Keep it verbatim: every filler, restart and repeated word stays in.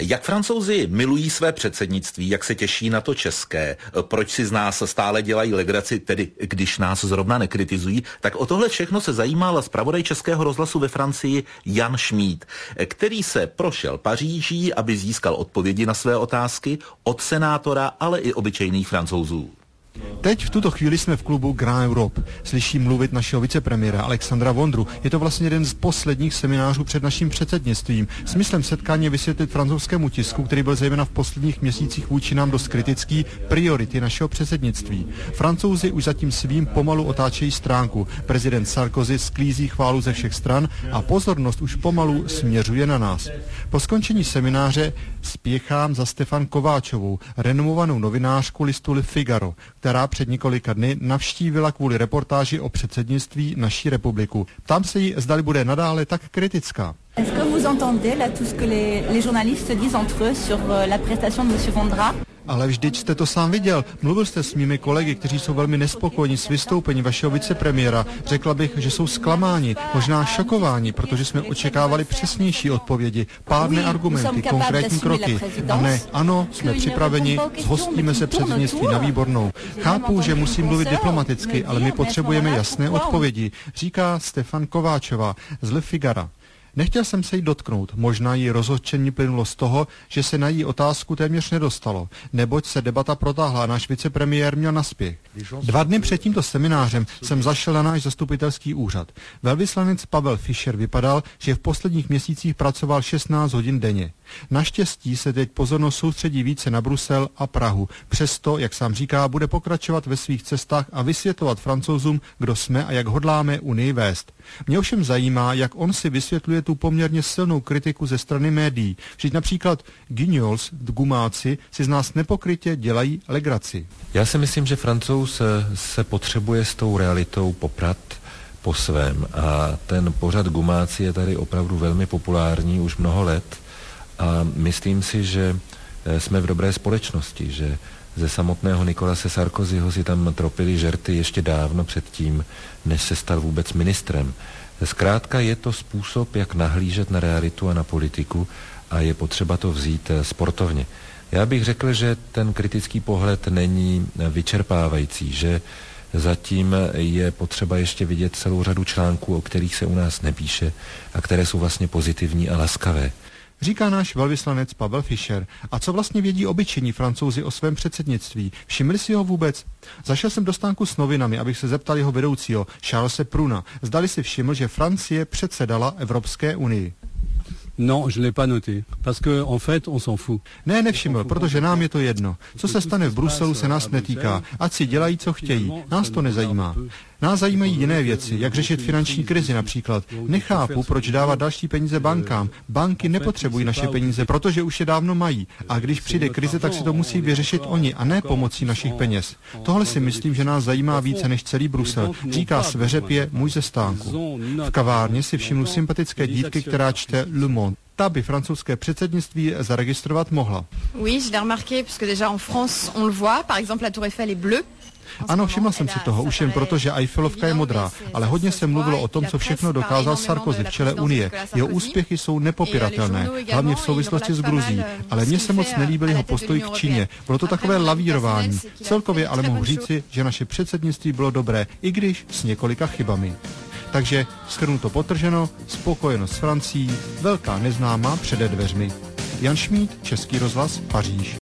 Jak Francouzi milují své předsednictví, jak se těší na to české, proč si z nás stále dělají legraci, tedy když nás zrovna nekritizují, tak o tohle všechno se zajímal zpravodaj Českého rozhlasu ve Francii Jan Šmíd, který se prošel Paříží, aby získal odpovědi na své otázky od senátora, ale i obyčejných Francouzů. Teď v tuto chvíli jsme v klubu Grand Europe. Slyším mluvit našeho vicepremiéra Alexandra Vondru. Je to vlastně jeden z posledních seminářů před naším předsednictvím. Smyslem setkání je vysvětlit francouzskému tisku, který byl zejména v posledních měsících vůči nám dost kritický, priority našeho předsednictví. Francouzi už zatím svým pomalu otáčejí stránku. Prezident Sarkozy sklízí chválu ze všech stran a pozornost už pomalu směřuje na nás. Po skončení semináře spěchám za Stefan Kováčovou, renomovanou novinářku listu Le Figaro, která před několika dny navštívila kvůli reportáži o předsednictví naší republiku. Ptám se jí, zdali bude nadále tak kritická. Est-ce que vous entendez là tout ce que les, les journalistes se disent entre eux sur la prestation de monsieur Vondra? Ale vždyť jste to sám viděl. Mluvil jste s mými kolegy, kteří jsou velmi nespokojení s vystoupením vašeho vicepremiéra. Řekla bych, že jsou zklamáni, možná šokováni, protože jsme očekávali přesnější odpovědi, pádné argumenty, konkrétní kroky. A ne, ano, jsme připraveni, zhostíme se předsednictví na výbornou. Chápu, že musím mluvit diplomaticky, ale my potřebujeme jasné odpovědi, říká Stefan Kováčová z Le Figara. Nechtěl jsem se jí dotknout, možná jí rozhořčení plynulo z toho, že se na její otázku téměř nedostalo, neboť se debata protáhla a náš vicepremiér měl naspěch. Dva dny před tímto seminářem jsem zašel na náš zastupitelský úřad. Velvyslanec Pavel Fischer vypadal, že v posledních měsících pracoval šestnáct hodin denně. Naštěstí se teď pozornost soustředí více na Brusel a Prahu. Přesto, jak sám říká, bude pokračovat ve svých cestách a vysvětlovat Francouzům, kdo jsme a jak hodláme Unii vést. Mě ovšem zajímá, jak on si vysvětluje tu poměrně silnou kritiku ze strany médií. Vždyť například Guignols, gumáci, si z nás nepokrytě dělají legraci. Já si myslím, že Francouz se potřebuje s tou realitou poprat po svém. A ten pořad Gumáci je tady opravdu velmi populární už mnoho let. A myslím si, že jsme v dobré společnosti, že ze samotného Nicolase Sarkozyho si tam tropili žerty ještě dávno předtím, než se stal vůbec ministrem. Zkrátka je to způsob, jak nahlížet na realitu a na politiku a je potřeba to vzít sportovně. Já bych řekl, že ten kritický pohled není vyčerpávající, že zatím je potřeba ještě vidět celou řadu článků, o kterých se u nás nepíše a které jsou vlastně pozitivní a laskavé. Říká náš velvyslanec Pavel Fischer. A co vlastně vědí obyčejní Francouzi o svém předsednictví? Všimli si ho vůbec? Zašel jsem do stánku s novinami, abych se zeptal jeho vedoucího, Charlese Pruna. Zdali si všiml, že Francie předsedala Evropské unii. Non, je l'ai pas noté, parce que en fait, on s'en fout. Ne, nevšiml, protože nám je to jedno. Co se stane v Bruselu, se nás netýká. Ať si dělají, co chtějí. Nás to nezajímá. Nás zajímají jiné věci, jak řešit finanční krizi například. Nechápu, proč dávat další peníze bankám. Banky nepotřebují naše peníze, protože už je dávno mají. A když přijde krize, tak si to musí vyřešit oni a ne pomocí našich peněz. Tohle si myslím, že nás zajímá více než celý Brusel, říká sveřepě můj ze stánku. V kavárně si všimnu sympatické dívky, která čte Le Monde. Ta by francouzské předsednictví zaregistrovat mohla. Oui, je l'ai remarqué, parce que déjà en France, on le voit, par exemple la Tour Eiffel est bleue. Ano, všimla jsem si toho, už jen proto, že Eiffelovka je modrá, ale hodně se mluvilo o tom, co všechno dokázal Sarkozy v čele Unie. Jeho úspěchy jsou nepopiratelné, hlavně v souvislosti s Gruzí, ale mně se moc nelíbil jeho postoj k Číně. Bylo to takové lavírování. Celkově ale mohu říci, že naše předsednictví bylo dobré, i když s několika chybami. Takže, shrnuto potrženo, spokojenost s Francií, velká neznámá přede dveřmi. Jan Šmíd, Český rozhlas, Paříž.